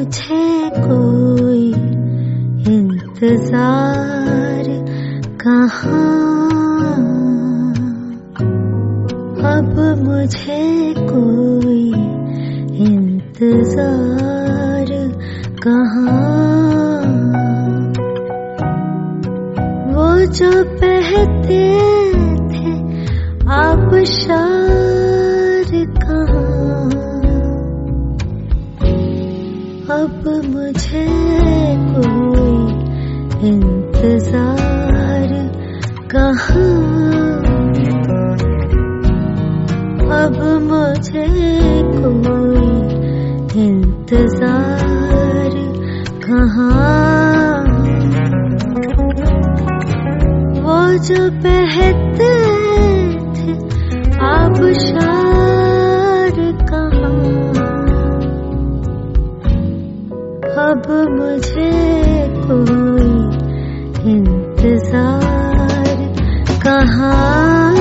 मुझे कोई इंतजार कहाँ, अब मुझे कोई इंतजार कहाँ। वो जो बहते थे आबशार कहाँ, अब मुझे कोई इंतजार कहाँ, अब मुझे कोई इंतजार कहाँ। वो जो बहते थे आबशार कहाँ, अब मुझे कोई इंतजार कहाँ।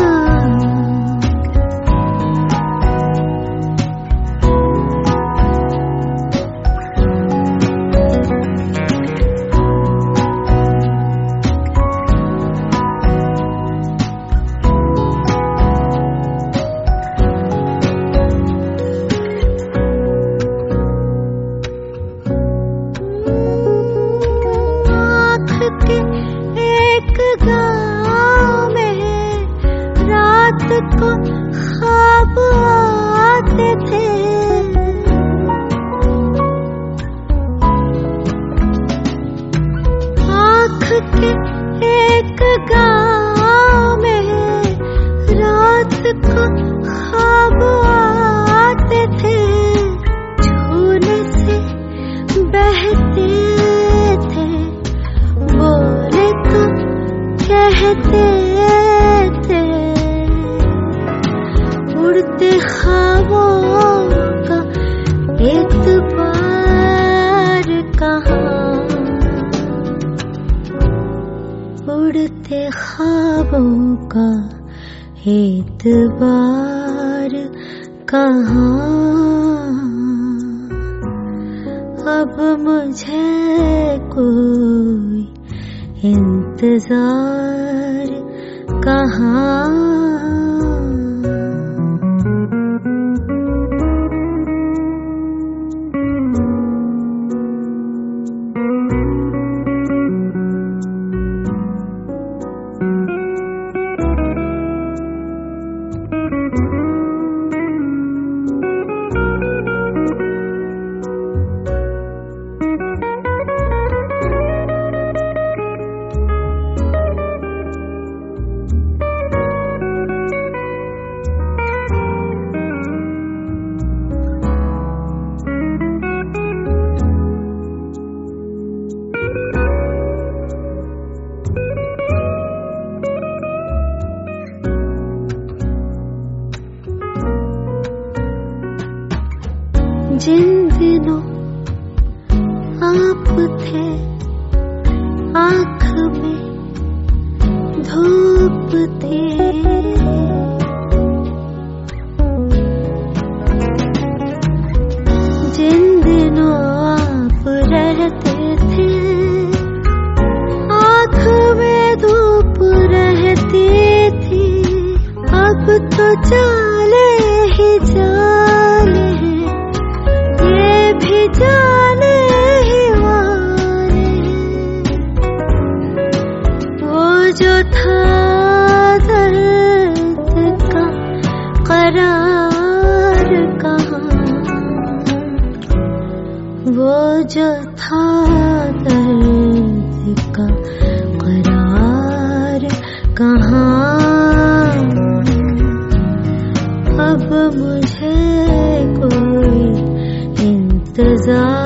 एक गाँव में रात को ख्वाब आते थे, आँख के एक गाँव में रात को ख्वाब आते थे, छूने से बहते थे, बोले तो कहते थे, उड़ते ख्वाबों का एतबार कहाँ, उड़ते ख्वाबों का एतबार कहाँ। अब मुझे कोई इंतजार कहाँ। जिन दिनों आप थे आँख में धूप थी, जिन दिनों आप रहते थे आँख में धूप रहती थी, अब तो जाले ही जाले जाने ही वाले, वो जो था दर्द का करार कहाँ, वो जो था दर्द का करार कहाँ। अब मुझे कोई इंतजार